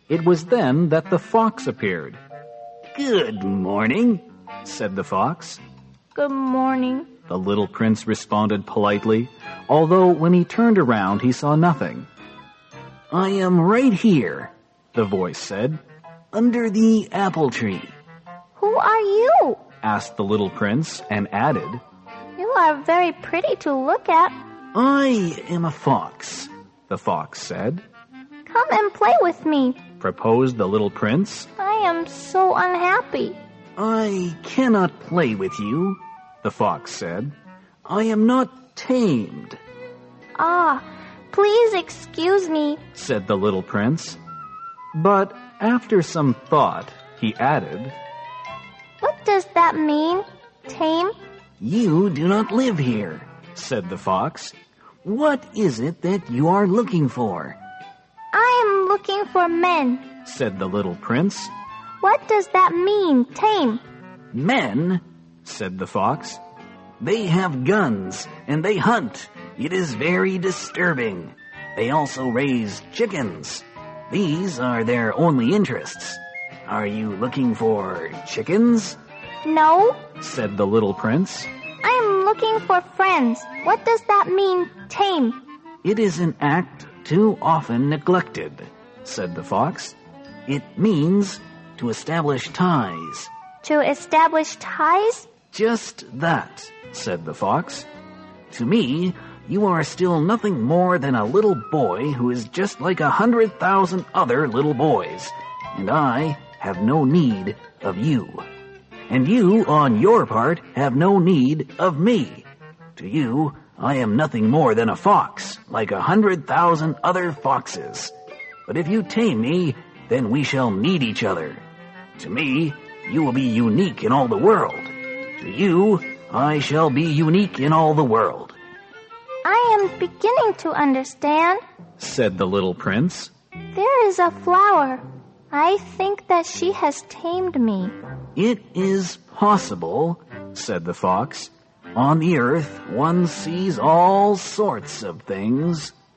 It was then that the fox appeared. "Good morning," said the fox. Good morning. The little prince responded politely, although when he turned around he saw nothing. "I am right here," the voice said, "under the apple tree." Who are you? Asked the little prince, and added, You are very pretty to look at. "I am a fox," the fox said. Come and play with me. Proposed the little prince. I am so unhappy. "I cannot play with you," the fox said. "I am not tamed," Ah, please excuse me. Said the little prince. But after some thought, he added, What does that mean? Tame? "You do not live here," said the fox. "What is it that you are looking for?" I am looking for men. said the little prince. What does that mean? Tame? "Men," said the fox. "They have guns and they hunt. It is very disturbing. They also raise chickens. These are their only interests. Are you looking for chickens?" No, Said the little prince. I am looking for friends. What does that mean? Tame? "It is an act too often neglected," said the fox. "It means to establish ties." To establish ties? "Just that," said the fox. "To me, you are still nothing more than a little boy who is just like 100,000 other little boys, and I have no need of you. And you, on your part, have no need of me. To you, I am nothing more than a fox, like 100,000 other foxes. But if you tame me, then we shall need each other. To me, you will be unique in all the world. To you, I shall be unique in all the world." I am beginning to understand. Said the little prince. There is a flower. I think that she has tamed me. "It is possible," said the fox. "On the earth, one sees all sorts of things."